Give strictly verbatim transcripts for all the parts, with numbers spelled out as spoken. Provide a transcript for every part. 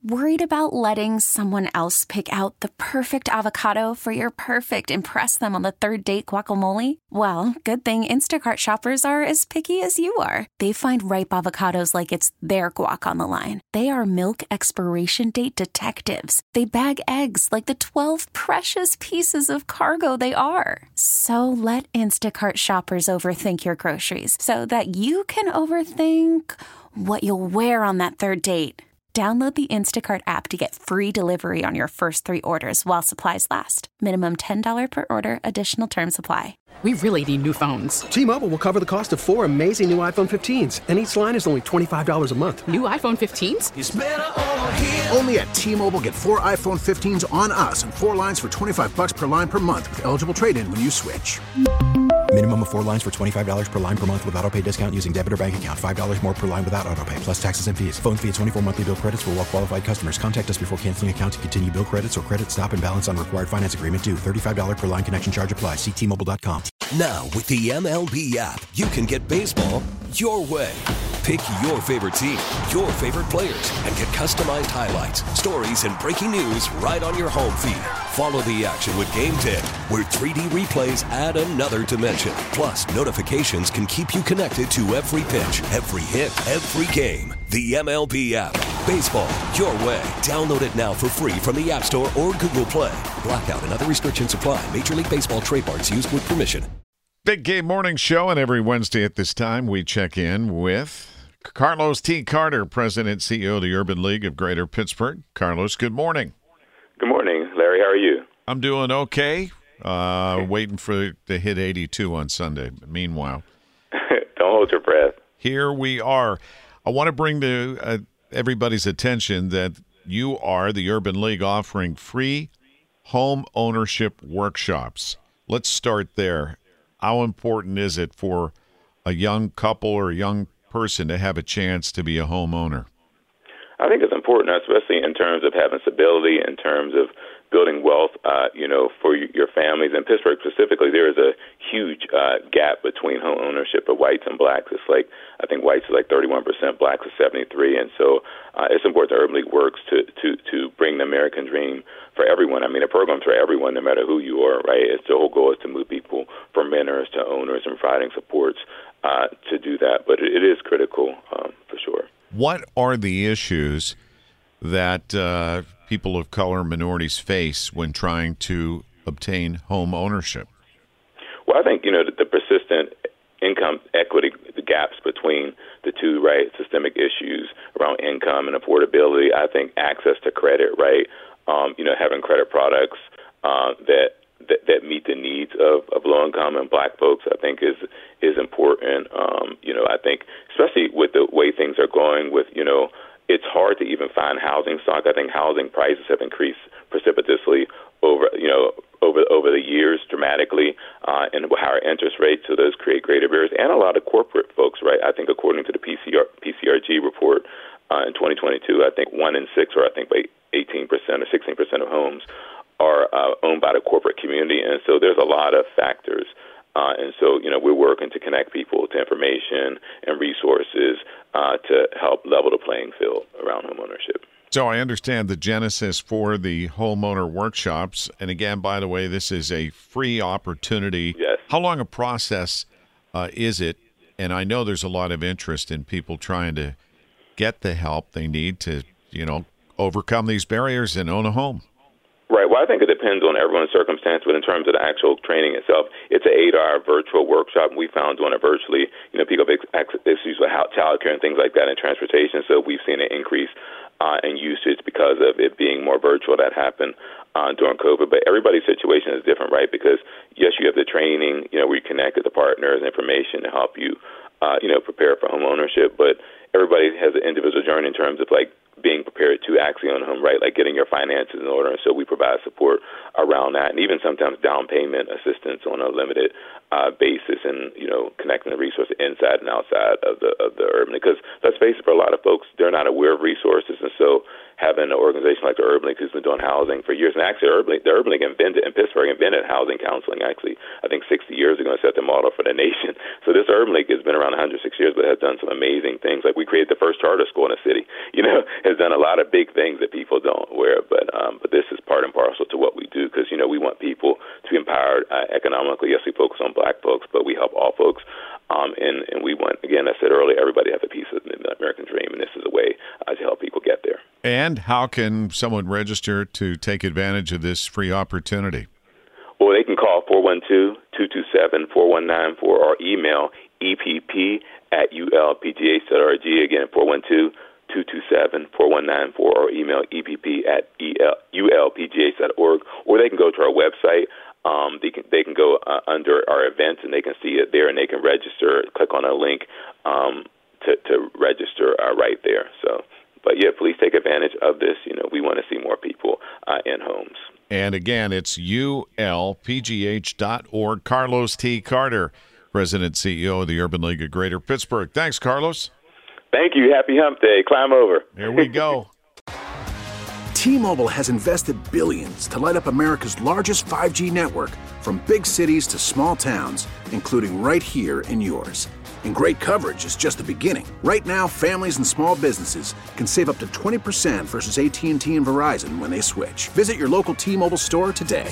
Worried about letting someone else pick out the perfect avocado for your perfect impress them on the third date guacamole? Well, good thing Instacart shoppers are as picky as you are. They find ripe avocados like it's their guac on the line. They are milk expiration date detectives. They bag eggs like the twelve precious pieces of cargo they are. So let Instacart shoppers overthink your groceries so that you can overthink what you'll wear on that third date. Download the Instacart app to get free delivery on your first three orders while supplies last. Minimum ten dollars per order. Additional terms apply. We really need new phones. T-Mobile will cover the cost of four amazing new iPhone fifteens, and each line is only twenty-five dollars a month. New iPhone fifteens? It's better over here. Only at T-Mobile, get four iPhone fifteens on us and four lines for twenty-five dollars per line per month with eligible trade-in when you switch. Minimum of four lines for twenty-five dollars per line per month with autopay discount using debit or bank account. five dollars more per line without autopay, plus taxes and fees. Phone fee at twenty-four monthly bill credits for well-qualified customers. Contact us before canceling account to continue bill credits or credit stop and balance on required finance agreement due. thirty-five dollars per line connection charge applies. See T Mobile dot com. Now, with the M L B app, you can get baseball your way. Pick your favorite team, your favorite players, and get customized highlights, stories, and breaking news right on your home feed. Follow the action with Game Day, where three D replays add another dimension. Plus, notifications can keep you connected to every pitch, every hit, every game. The M L B app. Baseball your way. Download it now for free from the App Store or Google Play. Blackout and other restrictions apply. Major League Baseball trademarks used with permission. Big Game Morning Show, and every Wednesday at this time we check in with Carlos T. Carter, President and C E O of the Urban League of Greater Pittsburgh. Carlos, good morning. Good morning, Larry. How are you? I'm doing okay. Uh, waiting for to hit eighty-two on Sunday. Meanwhile, don't hold your breath. Here we are. I want to bring to uh, everybody's attention that you are, the Urban League, offering free home ownership workshops. Let's start there. How important is it for a young couple or a young person to have a chance to be a homeowner? I think it's important, especially in terms of having stability, in terms of building wealth, uh, you know, for your families. In Pittsburgh specifically, there is a huge uh, gap between home ownership of whites and blacks. It's like, I think whites is like thirty-one percent, blacks is seventy-three. And so uh, it's important that Urban League works to, to, to bring the American dream for everyone. I mean, a program's for everyone, no matter who you are, right? It's the whole goal is to move people from renters to owners and providing supports uh, to do that. But it, it is critical um, for sure. What are the issues that uh, people of color, minorities face when trying to obtain home ownership? Well, I think, you know, the, the persistent income equity, the gaps between the two, right, systemic issues around income and affordability. I think access to credit, right, um, you know, having credit products uh, that, that that meet the needs of, of low-income and black folks, I think is is important. Um, you know, I think especially with the way things are going with, you know, it's hard to even find housing stock. I think housing prices have increased precipitously over, you know, over over the years dramatically, uh, and with higher interest rates. So those create greater barriers, and a lot of corporate folks, right? I think according to the P C R, P C R G report uh, in twenty twenty-two, I think one in six, or I think by eighteen percent or sixteen percent of homes are uh, owned by the corporate community, and so there's a lot of factors. Uh, and so, you know, we're working to connect people to information and resources uh, to help level the playing field around homeownership. So I understand the genesis for the homeowner workshops. And again, by the way, this is a free opportunity. Yes. How long a process uh, is it? And I know there's a lot of interest in people trying to get the help they need to, you know, overcome these barriers and own a home. Right. Well, I think it depends on everyone's circumstance, but in terms of the actual training itself, it's an eight-hour virtual workshop. We found doing it virtually, you know, people have issues with child care and things like that and transportation, so we've seen an increase uh, in usage because of it being more virtual. That happened uh, during COVID, but everybody's situation is different, right? Because, yes, you have the training, you know, where you connect with the partners, information to help you, uh, you know, prepare for home ownership, but everybody has an individual journey in terms of, like, being prepared to actually own a home, right, like getting your finances in order. And so we provide support around that, and even sometimes down payment assistance on a limited uh, basis, and, you know, connecting the resources inside and outside of the of the urban. Because let's face it, for a lot of folks, they're not aware of resources, and so having an organization like the Urban League, who's been doing housing for years, and actually Urban League, the Urban League invented, in Pittsburgh, invented housing counseling, actually, I think sixty years ago, and set the model for the nation. So this Urban League has been around one hundred six years, but has done some amazing things. Like we created the first charter school in the city, you know, has done a lot of big big things that people don't wear. But um, but this is part and parcel to what we do because, you know, we want people to be empowered uh, economically. Yes, we focus on black folks, but we help all folks. Um, and, and we want, again, I said earlier, everybody has a piece of the American dream, and this is a way uh, to help people get there. And how can someone register to take advantage of this free opportunity? Well, they can call four one two, two two seven, four one nine four or email E P P at U L P G H dot org. Again, four one two, two two seven, four one nine four or email E P P at U L P G H dot org. Or they can go to our website. Um, they can they can go uh, under our events and they can see it there and they can register. Click on a link um, to to register uh, right there. So, but yeah, please take advantage of this. You know, we want to see more people uh, in homes. And again, it's U L P G H dot org. Carlos T. Carter, President and C E O of the Urban League of Greater Pittsburgh. Thanks, Carlos. Thank you. Happy Hump Day. Climb over. Here we go. T-Mobile has invested billions to light up America's largest five G network, from big cities to small towns, including right here in yours. And great coverage is just the beginning. Right now, families and small businesses can save up to twenty percent versus A T and T and Verizon when they switch. Visit your local T-Mobile store today.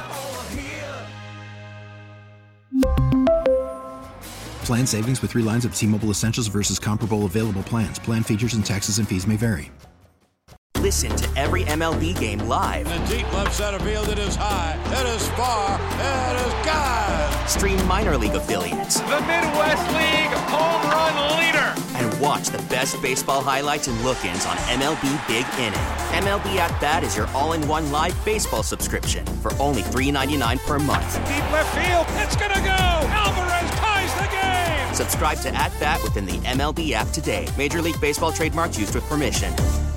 Plan savings with three lines of T-Mobile Essentials versus comparable available plans. Plan features and taxes and fees may vary. Listen to every M L B game live. In the deep left center field, it is high, it is far, it is gone. Stream minor league affiliates. The Midwest League home run leader. And watch the best baseball highlights and look-ins on M L B Big Inning. M L B At Bat is your all-in-one live baseball subscription for only three dollars and ninety-nine cents per month. Deep left field, it's gonna go. Alvarez ties the game. Subscribe to At Bat within the M L B app today. Major League Baseball trademarks used with permission.